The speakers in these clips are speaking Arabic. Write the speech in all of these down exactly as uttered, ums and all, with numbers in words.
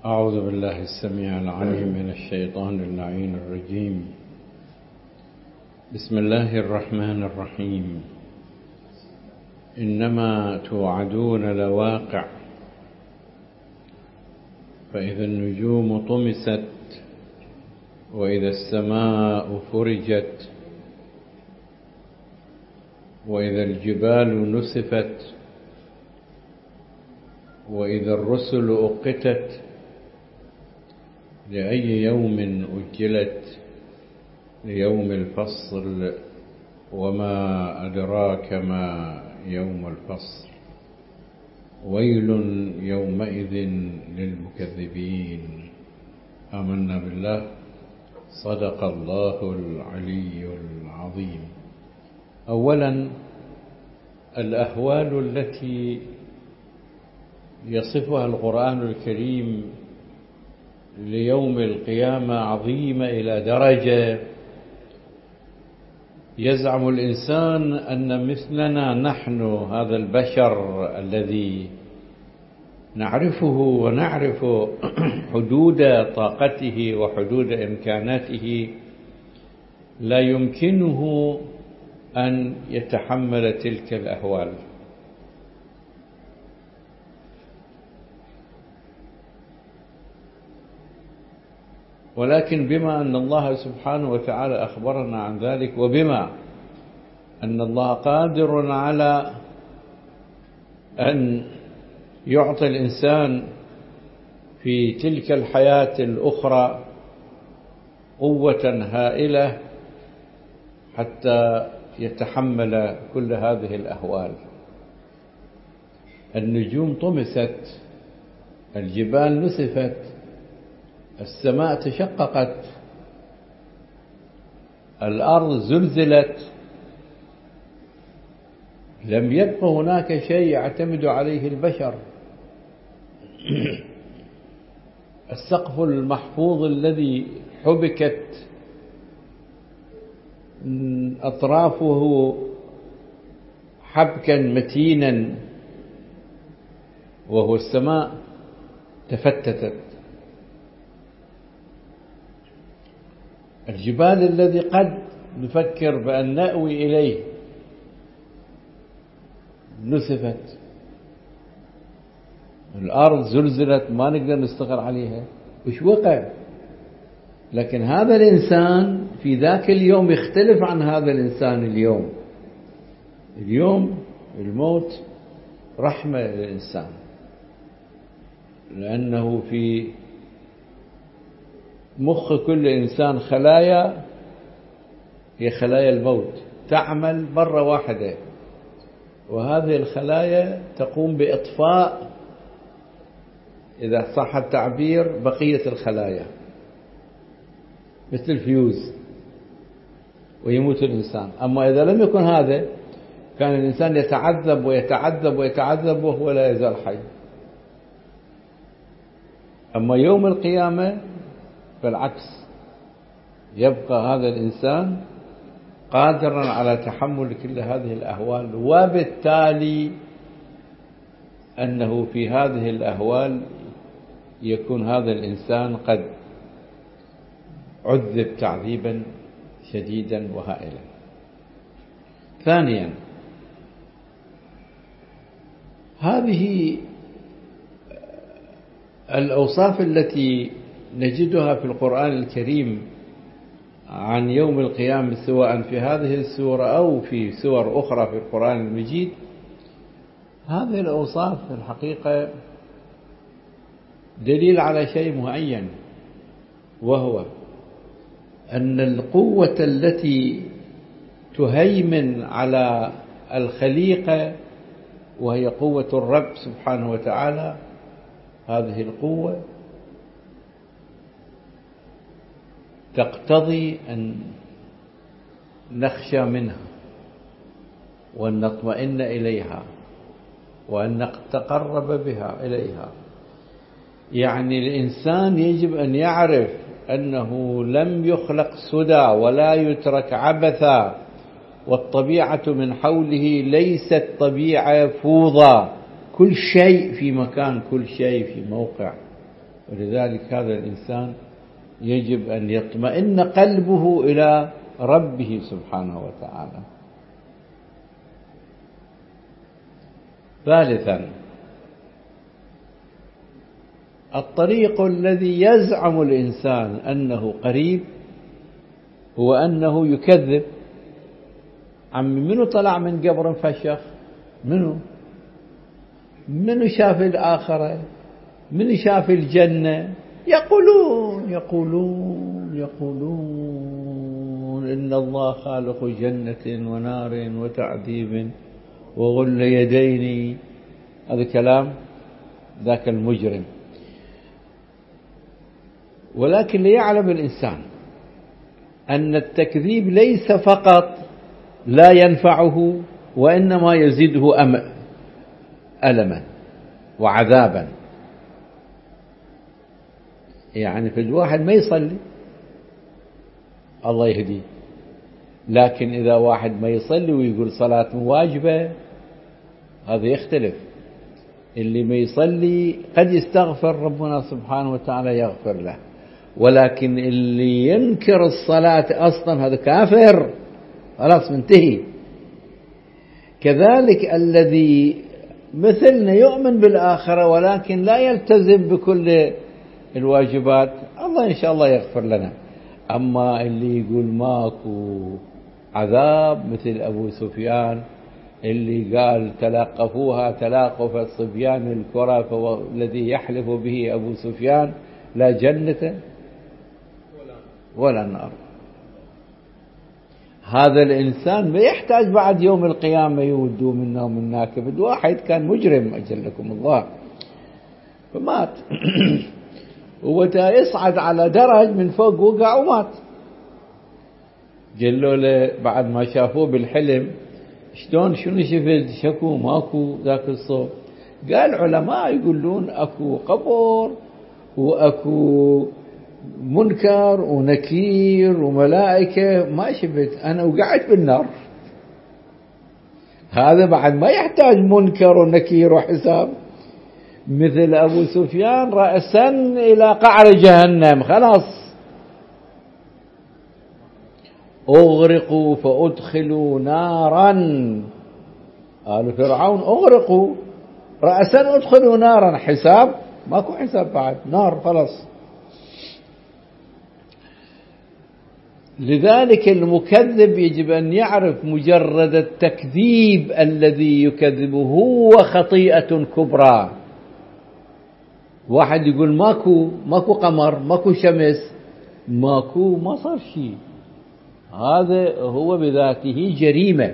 أعوذ بالله السميع العليم من الشيطان اللعين الرجيم. بسم الله الرحمن الرحيم. إنما توعدون لواقع، فإذا النجوم طمست وإذا السماء فرجت وإذا الجبال نسفت وإذا الرسل أقتت لأي يوم أجلت ليوم الفصل وما أدراك ما يوم الفصل ويل يومئذ للمكذبين. آمنا بالله. صدق الله العلي العظيم. أولا، الأهوال التي يصفها القرآن الكريم ليوم القيامة عظيمة إلى درجة يزعم الإنسان أن مثلنا نحن هذا البشر الذي نعرفه ونعرف حدود طاقته وحدود إمكاناته لا يمكنه أن يتحمل تلك الأهوال. ولكن بما أن الله سبحانه وتعالى أخبرنا عن ذلك، وبما أن الله قادر على أن يعطي الإنسان في تلك الحياة الأخرى قوة هائلة حتى يتحمل كل هذه الأهوال. النجوم طمست، الجبال نسفت، السماء تشققت، الأرض زلزلت، لم يبق هناك شيء يعتمد عليه البشر. السقف المحفوظ الذي حبكت أطرافه حبكا متينا وهو السماء تفتتت. الجبال الذي قد نفكر بأن نأوي إليه نسفت، الأرض زلزلت ما نقدر نستقر عليها. وش وقع؟ لكن هذا الإنسان في ذاك اليوم يختلف عن هذا الإنسان اليوم. اليوم الموت رحمة للإنسان، لأنه في مخ كل إنسان خلايا هي خلايا الموت تعمل مرة واحدة، وهذه الخلايا تقوم بإطفاء إذا صح التعبير بقية الخلايا، مثل الفيوز، ويموت الإنسان. أما إذا لم يكن هذا كان الإنسان يتعذب ويتعذب ويتعذب وهو لا يزال حي. أما يوم القيامة بالعكس، يبقى هذا الإنسان قادرا على تحمل كل هذه الأهوال، وبالتالي أنه في هذه الأهوال يكون هذا الإنسان قد عذب تعذيبا شديدا وهائلا. ثانيا، هذه الأوصاف التي نجدها في القرآن الكريم عن يوم القيامة سواء في هذه السورة أو في سور أخرى في القرآن المجيد، هذه الأوصاف في الحقيقة دليل على شيء معين، وهو أن القوة التي تهيمن على الخليقة وهي قوة الرب سبحانه وتعالى، هذه القوة تقتضي أن نخشى منها وأن نطمئن إليها وأن نتقرب بها إليها. يعني الإنسان يجب أن يعرف أنه لم يخلق سدى ولا يترك عبثا، والطبيعة من حوله ليست طبيعة فوضى، كل شيء في مكان، كل شيء في موقع. ولذلك هذا الإنسان يجب أن يطمئن قلبه إلى ربه سبحانه وتعالى. ثالثا، الطريق الذي يزعم الإنسان أنه قريب هو أنه يكذب. عمي منو طلع من قبر فشخ؟ منو منو شاف الآخرة؟ منو شاف الجنة؟ يقولون يقولون يقولون إن الله خالق جنة ونار وتعذيب وغل يدين. هذا كلام ذاك المجرم. ولكن ليعلم الإنسان أن التكذيب ليس فقط لا ينفعه، وإنما يزيده ألما وعذابا. يعني في الواحد ما يصلي الله يهديه، لكن إذا واحد ما يصلي ويقول صلاة واجبة هذا يختلف. اللي ما يصلي قد يستغفر ربنا سبحانه وتعالى يغفر له، ولكن اللي ينكر الصلاة أصلا هذا كافر، خلاص منتهي. كذلك الذي مثلنا يؤمن بالآخرة ولكن لا يلتزم بكل الواجبات الله إن شاء الله يغفر لنا. أما اللي يقول ماكو عذاب مثل أبو سفيان اللي قال تلاقفوها تلاقف الصبيان الكرة فالذي يحلف به أبو سفيان لا جنة ولا نار. هذا الإنسان ما يحتاج بعد يوم القيامة يودوا منه من ناكب. واحد كان مجرم أجلكم الله فمات وتا يصعد على درج من فوق وقع ومات. قالوا له بعد ما شافوه بالحلم شلون شنو شفت؟ شكو ماكو ذاك الصوت. قال علماء يقولون اكو قبر واكو منكر ونكير وملائكة، ما شفت، انا وقعت بالنار. هذا بعد ما يحتاج منكر ونكير وحساب. مثل أبو سفيان رأسا إلى قعر جهنم، خلاص أغرقوا فأدخلوا نارا. قالوا فرعون أغرقوا رأسا أدخلوا نارا، حساب ماكو حساب بعد، نار خلاص. لذلك المكذب يجب أن يعرف مجرد التكذيب الذي يكذبه هو خطيئة كبرى. واحد يقول ماكو ماكو قمر ماكو شمس ماكو ما صار شيء، هذا هو بذاته جريمة.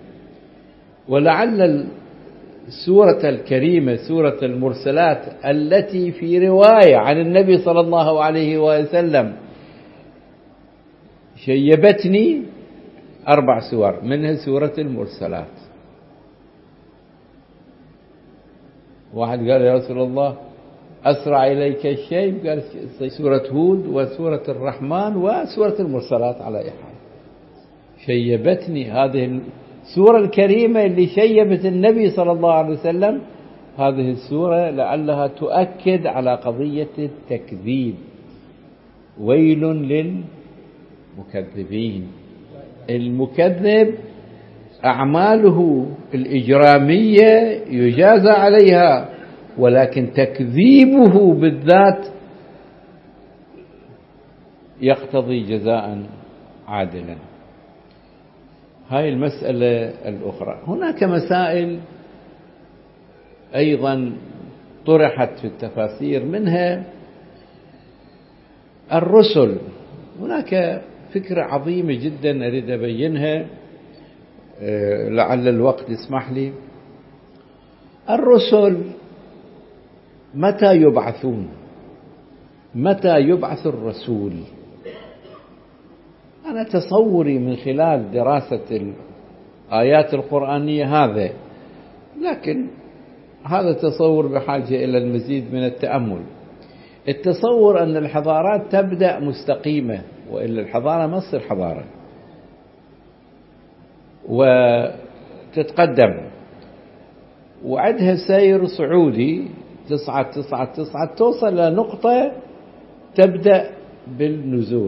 ولعل السورة الكريمة سورة المرسلات التي في رواية عن النبي صلى الله عليه وسلم شيبتني أربع سور، منها سورة المرسلات. واحد قال يا رسول الله أسرع إليك الشيب، قال سورة هود وسورة الرحمن وسورة المرسلات على أي حال. شيبتني هذه السورة الكريمة اللي شيبت النبي صلى الله عليه وسلم، هذه السورة لعلها تؤكد على قضية التكذيب. ويل للمكذبين. المكذب أعماله الإجرامية يجازى عليها، ولكن تكذيبه بالذات يقتضي جزاء عادلا. هاي المسألة الأخرى. هناك مسائل أيضا طرحت في التفاسير، منها الرسل. هناك فكرة عظيمة جدا أريد أبينها، لعل الوقت يسمح لي. الرسل متى يبعثون؟ متى يبعث الرسول؟ أنا تصوري من خلال دراسة الآيات القرآنية هذا، لكن هذا تصور بحاجة إلى المزيد من التأمل. التصور أن الحضارات تبدأ مستقيمة، وإلا الحضارة ما تصير حضارة، وتتقدم وعدها سير صعودي تصعد تصعد تصعد توصل إلى نقطة تبدأ بالنزول.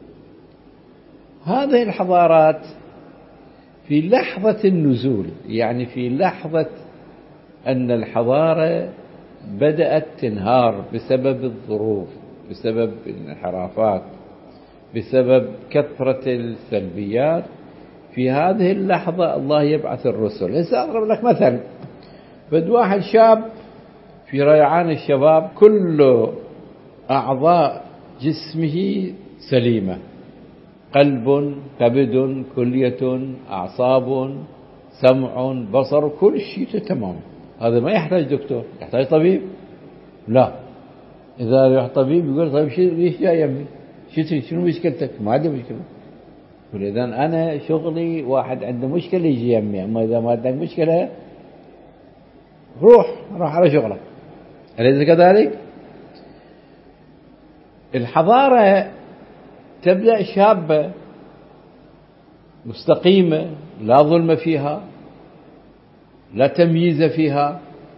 هذه الحضارات في لحظة النزول، يعني في لحظة أن الحضارة بدأت تنهار بسبب الظروف، بسبب الانحرافات، بسبب كثرة السلبيات، في هذه اللحظة الله يبعث الرسل. هسه أضرب لك مثل، بد واحد شاب في ريعان الشباب كل أعضاء جسمه سليمة، قلب، كبد، كلية، أعصاب، سمع، بصر، كل شيء تمام. هذا ما يحتاج دكتور، يحتاج طبيب؟ لا. إذا يروح طبيب يقول طيب ليش جاي يمي؟ شنو مشكلتك؟ ما عندي مشكلة. إذا أنا شغلي واحد عنده مشكلة يجي يمي، أما إذا ما عندك مشكلة روح روح على شغلك. أليس كذلك؟ الحضارة تبدأ شابة مستقيمة، لا ظلم فيها، لا تمييز فيها،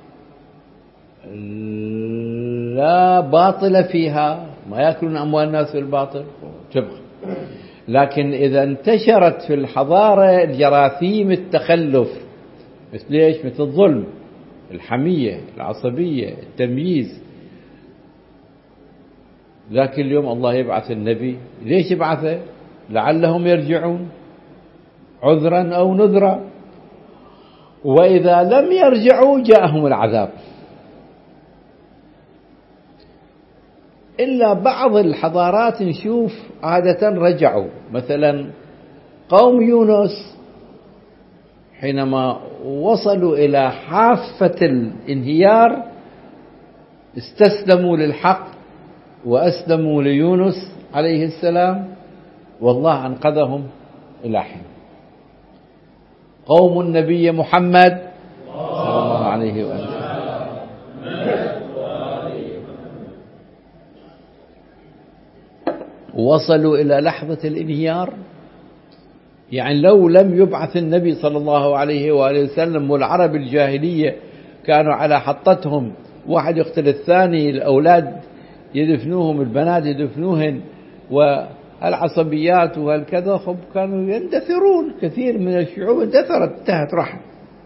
لا باطل فيها، ما يأكلون أموال الناس بالباطل، تبقى. لكن إذا انتشرت في الحضارة جراثيم التخلف، مثل ليش؟ مثل الظلم، الحمية، العصبية، التمييز، ذاك اليوم الله يبعث النبي. ليش يبعثه؟ لعلهم يرجعون عذرا أو نذرا، وإذا لم يرجعوا جاءهم العذاب. إلا بعض الحضارات نشوف عادة رجعوا، مثلا قوم يونس حينما وصلوا إلى حافة الانهيار استسلموا للحق وأسلموا ليونس عليه السلام، والله أنقذهم إلى حين. قوم النبي محمد صلى الله عليه وسلم وصلوا إلى لحظة الانهيار. يعني لو لم يبعث النبي صلى الله عليه وآله وسلم، والعرب الجاهلية كانوا على حطتهم، واحد يقتل الثاني، الأولاد يدفنوهم، البنات يدفنوهن، والعصبيات وهالكذا، خب كانوا يندثرون. كثير من الشعوب اندثرت، انتهت، راحت،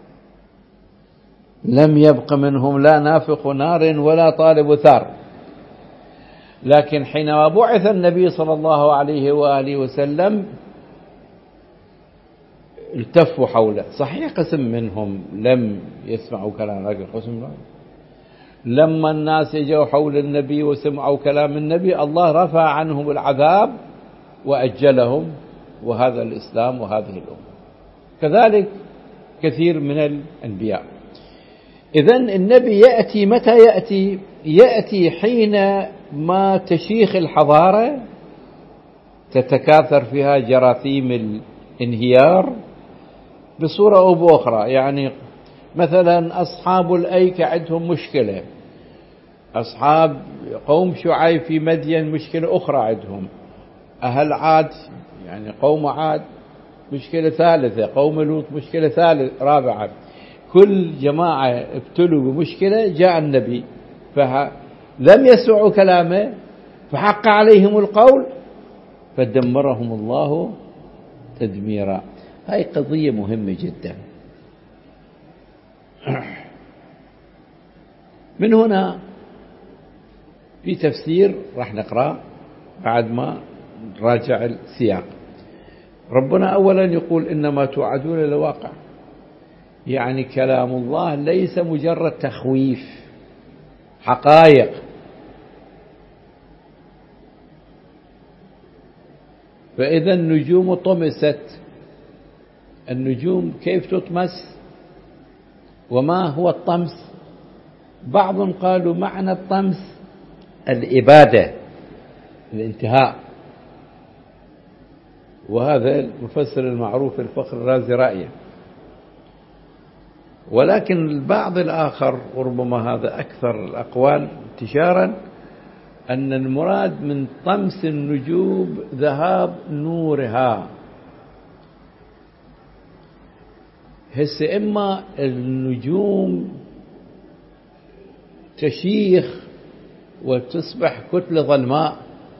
لم يبق منهم لا نافخ نار ولا طالب ثار. لكن حينما بعث النبي صلى الله عليه وآله وسلم التفوا حوله. صحيح قسم منهم لم يسمعوا كلام، لكن قسم لا. لما الناس جاءوا حول النبي وسمعوا كلام النبي، الله رفع عنهم العذاب وأجلهم، وهذا الإسلام وهذه الأمة. كذلك كثير من الأنبياء. إذن النبي يأتي متى يأتي؟ يأتي حين ما تشيخ الحضارة، تتكاثر فيها جراثيم الانهيار بصورة أو بأخرى. يعني مثلا أصحاب الأيكة عندهم مشكلة، أصحاب قوم شعيب في مدين مشكلة أخرى عندهم، أهل عاد يعني قوم عاد مشكلة ثالثة، قوم لوط مشكلة ثالثة رابعة. كل جماعة ابتلوا بمشكلة، جاء النبي فلم يسمعوا كلامه فحق عليهم القول فدمرهم الله تدميرا. هاي قضية مهمة جدا. من هنا في تفسير راح نقرأ بعد ما نراجع السياق. ربنا أولا يقول إنما توعدون لواقع، يعني كلام الله ليس مجرد تخويف، حقائق. فإذا النجوم طمست. النجوم كيف تطمس؟ وما هو الطمس؟ بعض قالوا معنى الطمس الإبادة، الانتهاء، وهذا المفسر المعروف الفخر الرازي رأيه. ولكن البعض الآخر، وربما هذا أكثر الأقوال انتشارا، أن المراد من طمس النجوم ذهاب نورها. هسه إما النجوم تشيخ وتصبح كتلة ظلماء،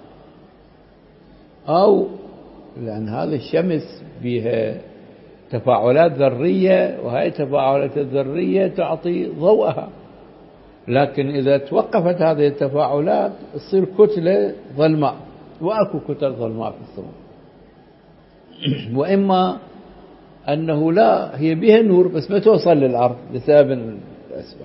أو لأن هذه الشمس بها تفاعلات ذرية، وهذه التفاعلات الذرية تعطي ضوءها، لكن إذا توقفت هذه التفاعلات تصير كتلة ظلماء، وأكو كتل ظلماء في السماء. وإما أنه لا، هي بها نور بس ما توصل للأرض لسبب من الأسباب.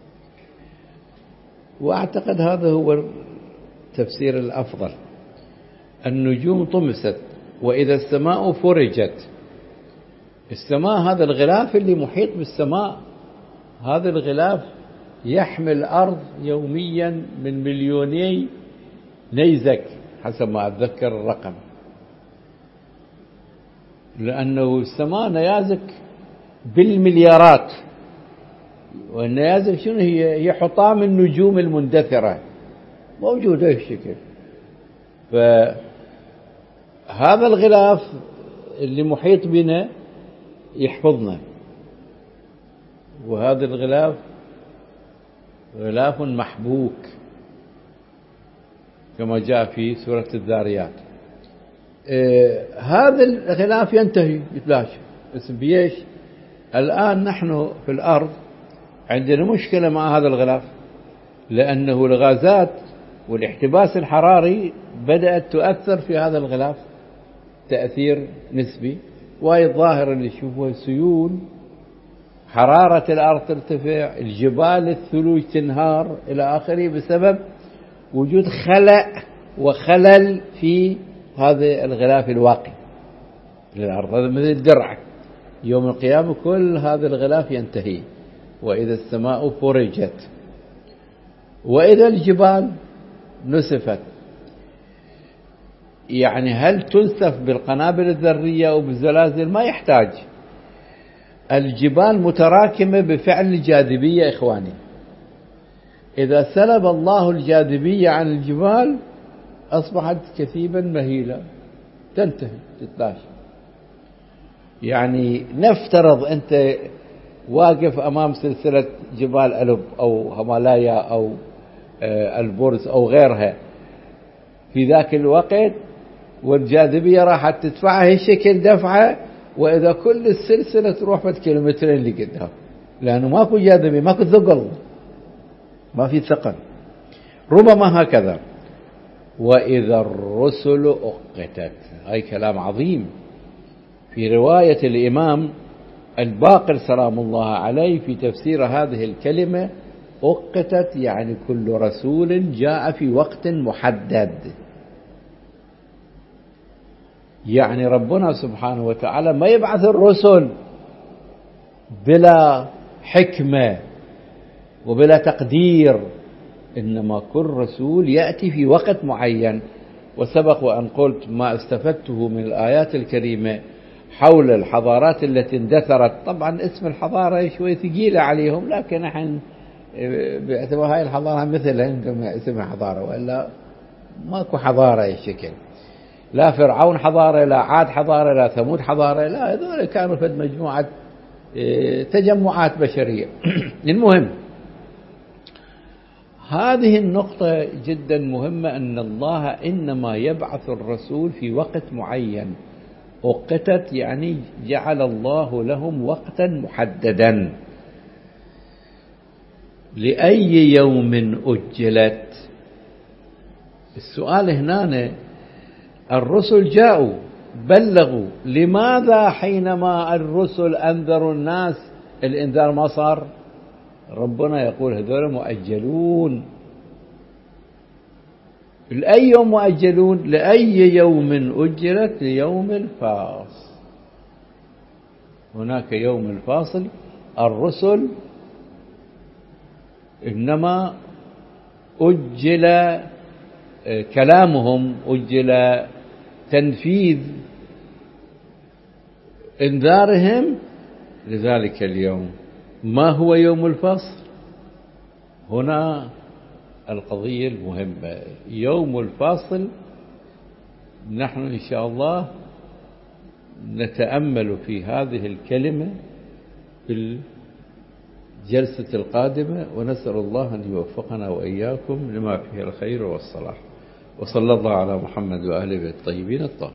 وأعتقد هذا هو التفسير الأفضل. النجوم طمست، وإذا السماء فرجت. السماء هذا الغلاف اللي محيط بالسماء، هذا الغلاف يحمل الأرض يوميا من مليوني نيزك حسب ما أتذكر الرقم، لأنه السماء نيازك بالمليارات. والنيازك شنو هي؟ هي حطام النجوم المندثرة موجودة بشكل. فهذا الغلاف اللي محيط بنا يحفظنا، وهذا الغلاف غلاف محبوك كما جاء في سورة الذاريات. آه هذا الغلاف ينتهي يتلاشى، بس بيش الآن نحن في الأرض عندنا مشكلة مع هذا الغلاف، لأنه الغازات والاحتباس الحراري بدأت تؤثر في هذا الغلاف تأثير نسبي، وهي الظاهرة اللي نشوفها سيول، حرارة الأرض ترتفع، الجبال الثلوج تنهار إلى آخره، بسبب وجود خلأ وخلل في هذا الغلاف الواقي للأرض. هذا مثل الدرع، يوم القيامة كل هذا الغلاف ينتهي. وإذا السماء فرجت، وإذا الجبال نسفت. يعني هل تنسف بالقنابل الذرية أو بالزلازل؟ ما يحتاج. الجبال متراكمة بفعل الجاذبية إخواني. إذا سلب الله الجاذبية عن الجبال أصبحت كثيبا مهيلة، تنتهي تتلاشى. يعني نفترض أنت واقف أمام سلسلة جبال ألب أو هيمالايا أو البرز أو غيرها في ذاك الوقت، والجاذبية راحت تدفعها هالشكل دفعة، وإذا كل السلسلة تروح فت كيلومترين اللي قدام، لأنه ماكو جاذبية، ماكو ثقل، ما في ثقل. ربما هكذا. وإذا الرسل أقتت، هاي كلام عظيم. في رواية الإمام الباقر سلام الله عليه في تفسير هذه الكلمة، أقتت يعني كل رسول جاء في وقت محدد. يعني ربنا سبحانه وتعالى ما يبعث الرسل بلا حكمة وبلا تقدير، إنما كل رسول يأتي في وقت معين. وسبق وأن قلت ما استفدته من الآيات الكريمة حول الحضارات التي اندثرت. طبعا اسم الحضارة شوي ثقيلة عليهم، لكن نحن باعتبار هاي الحضارة مثلها عندما اسمها حضارة، وإلا ماكو حضارة الشكل. لا فرعون حضارة، لا عاد حضارة، لا ثمود حضارة، لا، هذول كانوا في مجموعة تجمعات بشرية. المهم هذه النقطة جدا مهمة، أن الله إنما يبعث الرسول في وقت معين. وقتت يعني جعل الله لهم وقتا محددا. لأي يوم أجلت؟ السؤال هنا، الرسل جاءوا بلغوا، لماذا حينما الرسل أنذروا الناس الإنذار ما صار؟ ربنا يقول هذول مؤجلون. لأي يوم مؤجلون؟ لأي يوم أجلت؟ ليوم الفاصل. هناك يوم الفاصل. الرسل إنما أجل كلامهم، أجل تنفيذ إنذارهم لذلك اليوم. ما هو يوم الفصل؟ هنا القضية المهمة. يوم الفاصل نحن إن شاء الله نتأمل في هذه الكلمة في الجلسة القادمة، ونسأل الله أن يوفقنا وإياكم لما فيه الخير والصلاح. وصلى الله على محمد وآله الطيبين الطاهرين.